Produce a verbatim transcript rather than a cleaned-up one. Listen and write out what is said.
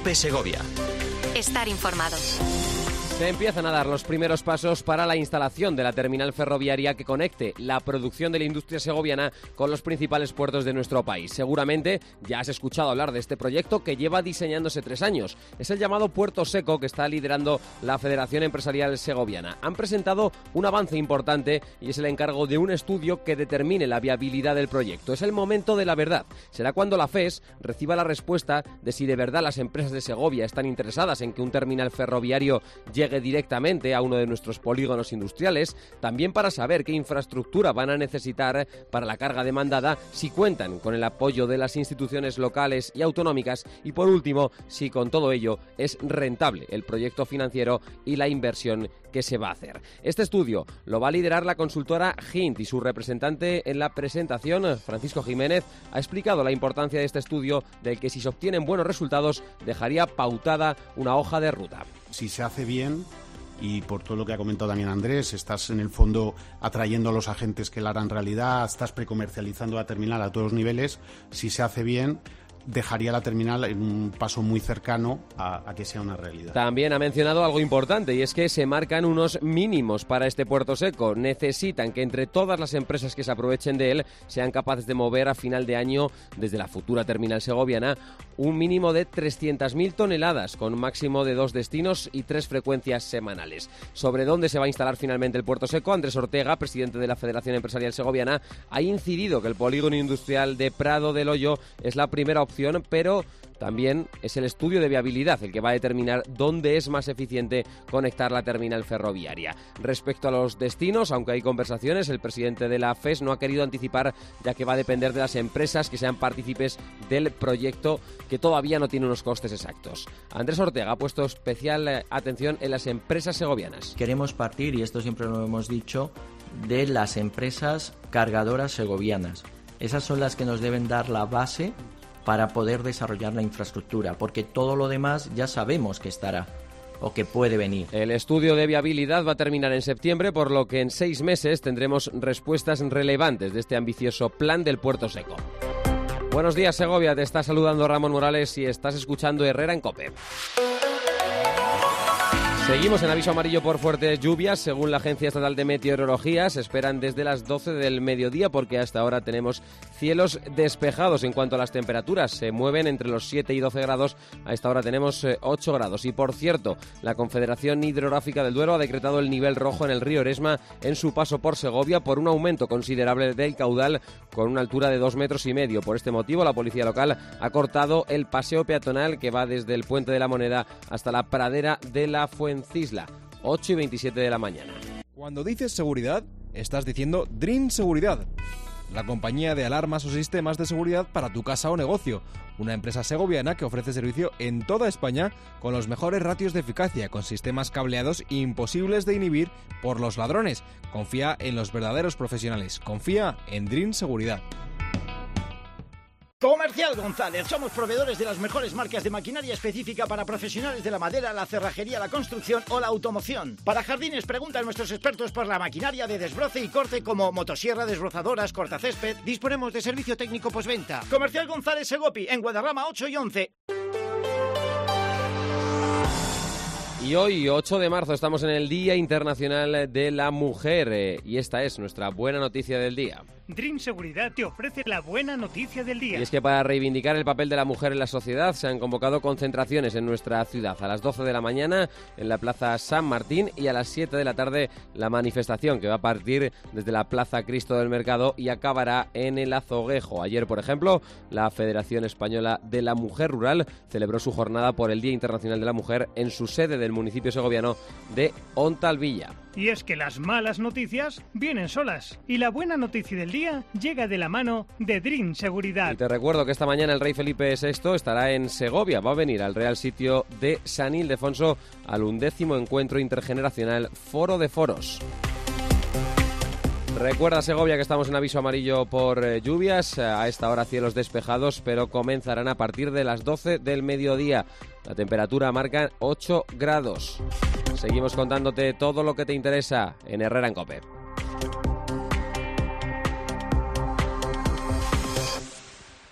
COPE Segovia. Estar informado. Se empiezan a dar los primeros pasos para la instalación de la terminal ferroviaria que conecte la producción de la industria segoviana con los principales puertos de nuestro país. Seguramente ya has escuchado hablar de este proyecto que lleva diseñándose tres años. Es el llamado Puerto Seco que está liderando la Federación Empresarial Segoviana. Han presentado un avance importante y es el encargo de un estudio que determine la viabilidad del proyecto. Es el momento de la verdad. Será cuando la FES reciba la respuesta de si de verdad las empresas de Segovia están interesadas en que un terminal ferroviario llegue llegue directamente a uno de nuestros polígonos industriales, también para saber qué infraestructura van a necesitar para la carga demandada, si cuentan con el apoyo de las instituciones locales y autonómicas y, por último, si con todo ello es rentable el proyecto financiero y la inversión que se va a hacer. Este estudio lo va a liderar la consultora G I N T y su representante en la presentación, Francisco Jiménez, ha explicado la importancia de este estudio, del que si se obtienen buenos resultados dejaría pautada una hoja de ruta. Si se hace bien, y por todo lo que ha comentado también Andrés, estás en el fondo atrayendo a los agentes que la harán realidad, estás precomercializando la terminal a todos los niveles, si se hace bien, dejaría la terminal en un paso muy cercano a, a que sea una realidad. También ha mencionado algo importante, y es que se marcan unos mínimos para este Puerto Seco. Necesitan que entre todas las empresas que se aprovechen de él sean capaces de mover a final de año, desde la futura terminal segoviana, un mínimo de trescientas mil toneladas, con un máximo de dos destinos y tres frecuencias semanales. Sobre dónde se va a instalar finalmente el Puerto Seco, Andrés Ortega, presidente de la Federación Empresarial Segoviana, ha incidido que el polígono industrial de Prado del Hoyo es la primera opción, pero también es el estudio de viabilidad el que va a determinar dónde es más eficiente conectar la terminal ferroviaria. Respecto a los destinos, aunque hay conversaciones, el presidente de la FES no ha querido anticipar, ya que va a depender de las empresas que sean partícipes del proyecto, que todavía no tiene unos costes exactos. Andrés Ortega ha puesto especial atención en las empresas segovianas. Queremos partir, y esto siempre lo hemos dicho, de las empresas cargadoras segovianas. Esas son las que nos deben dar la base para poder desarrollar la infraestructura, porque todo lo demás ya sabemos que estará o que puede venir. El estudio de viabilidad va a terminar en septiembre, por lo que en seis meses tendremos respuestas relevantes de este ambicioso plan del Puerto Seco. Buenos días, Segovia, te está saludando Ramón Morales y estás escuchando Herrera en COPE. Seguimos en aviso amarillo por fuertes lluvias. Según la Agencia Estatal de Meteorología, se esperan desde las doce del mediodía, porque hasta ahora tenemos cielos despejados. En cuanto a las temperaturas, se mueven entre los siete y doce grados. A esta hora tenemos ocho grados. Y por cierto, la Confederación Hidrográfica del Duero ha decretado el nivel rojo en el río Eresma en su paso por Segovia por un aumento considerable del caudal, con una altura de dos metros y medio. Por este motivo, la policía local ha cortado el paseo peatonal que va desde el Puente de la Moneda hasta la pradera de la Fuencisla, ocho y veintisiete de la mañana. Cuando dices seguridad, estás diciendo Dream Seguridad, la compañía de alarmas o sistemas de seguridad para tu casa o negocio. Una empresa segoviana que ofrece servicio en toda España con los mejores ratios de eficacia, con sistemas cableados imposibles de inhibir por los ladrones. Confía en los verdaderos profesionales. Confía en Dream Seguridad. Comercial González. Somos proveedores de las mejores marcas de maquinaria específica para profesionales de la madera, la cerrajería, la construcción o la automoción. Para jardines, pregunta a nuestros expertos por la maquinaria de desbroce y corte como motosierra, desbrozadoras, cortacésped. Disponemos de servicio técnico postventa. Comercial González Segopi, en Guadarrama ocho y once. Y hoy, ocho de marzo, estamos en el Día Internacional de la Mujer, eh, y esta es nuestra buena noticia del día. Dream Seguridad te ofrece la buena noticia del día. Y es que para reivindicar el papel de la mujer en la sociedad se han convocado concentraciones en nuestra ciudad. A las doce de la mañana en la Plaza San Martín y a las siete de la tarde la manifestación, que va a partir desde la Plaza Cristo del Mercado y acabará en el Azoguejo. Ayer, por ejemplo, la Federación Española de la Mujer Rural celebró su jornada por el Día Internacional de la Mujer en su sede del municipio segoviano de Ontalvilla. Y es que las malas noticias vienen solas, y la buena noticia del día llega de la mano de Dream Seguridad. Y te recuerdo que esta mañana el rey Felipe sexto estará en Segovia. Va a venir al Real Sitio de San Ildefonso al undécimo encuentro intergeneracional Foro de Foros. Recuerda, Segovia, que estamos en aviso amarillo por eh, lluvias. A esta hora cielos despejados, pero comenzarán a partir de las doce del mediodía. La temperatura marca ocho grados. Seguimos contándote todo lo que te interesa en Herrera en COPE.